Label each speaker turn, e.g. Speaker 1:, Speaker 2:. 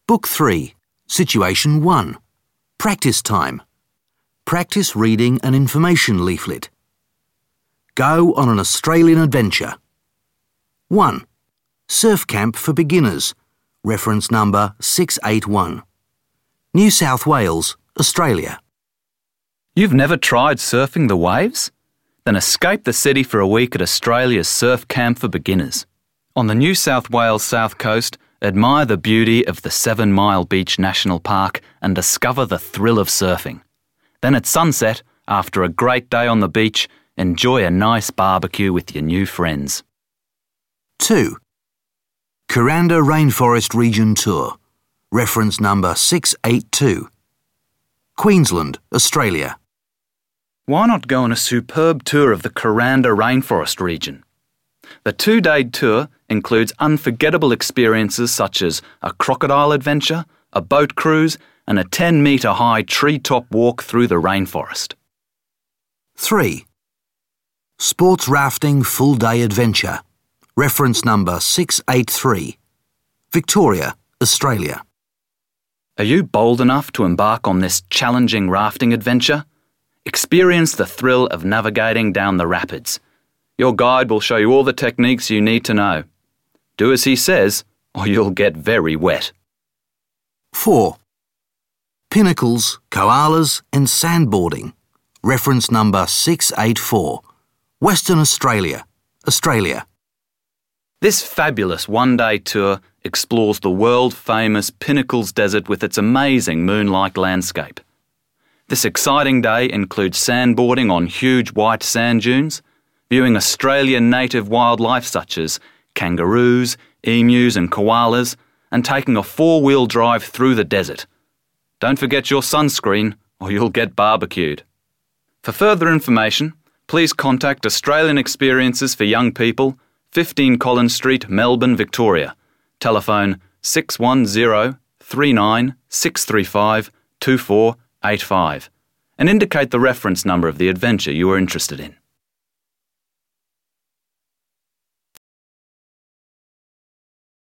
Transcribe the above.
Speaker 1: Book 3, Situation 1. Practice time. Practice reading an information leaflet. Go on an Australian adventure. 1. Surf camp for beginners. Reference number 681. New South Wales, Australia.
Speaker 2: You've never tried surfing the waves? Then escape the city for a week at Australia's Surf Camp for Beginners. On the New South Wales south coast, admire the beauty of the 7 Mile Beach National Park and discover the thrill of surfing. Then at sunset, after a great day on the beach, enjoy a nice barbecue with your new friends.
Speaker 1: 2. Kuranda Rainforest Region Tour. Reference number 682. Queensland, Australia.
Speaker 2: Why not go on a superb tour of the Kuranda Rainforest region? The 2-day tour includes unforgettable experiences such as a crocodile adventure, a boat cruise, and a 10-metre high treetop walk through the rainforest.
Speaker 1: 3. Sports rafting full-day adventure. Reference number 683. Victoria, Australia.
Speaker 2: Are you bold enough to embark on this challenging rafting adventure? Experience the thrill of navigating down the rapids. Your guide will show you all the techniques you need to know. Do as he says, or you'll get very wet.
Speaker 1: 4. Pinnacles, koalas and sandboarding. Reference number 684. Western Australia, Australia.
Speaker 2: This fabulous one-day tour explores the world-famous Pinnacles Desert with its amazing moon-like landscape. This exciting day includes sandboarding on huge white sand dunes, viewing Australian native wildlife such as kangaroos, emus and koalas, and taking a 4-wheel drive through the desert. Don't forget your sunscreen or you'll get barbecued. For further information, please contact Australian Experiences for Young People, 15 Collins Street, Melbourne, Victoria. Telephone 610 39 635 2485 and indicate the reference number of the adventure you are interested in.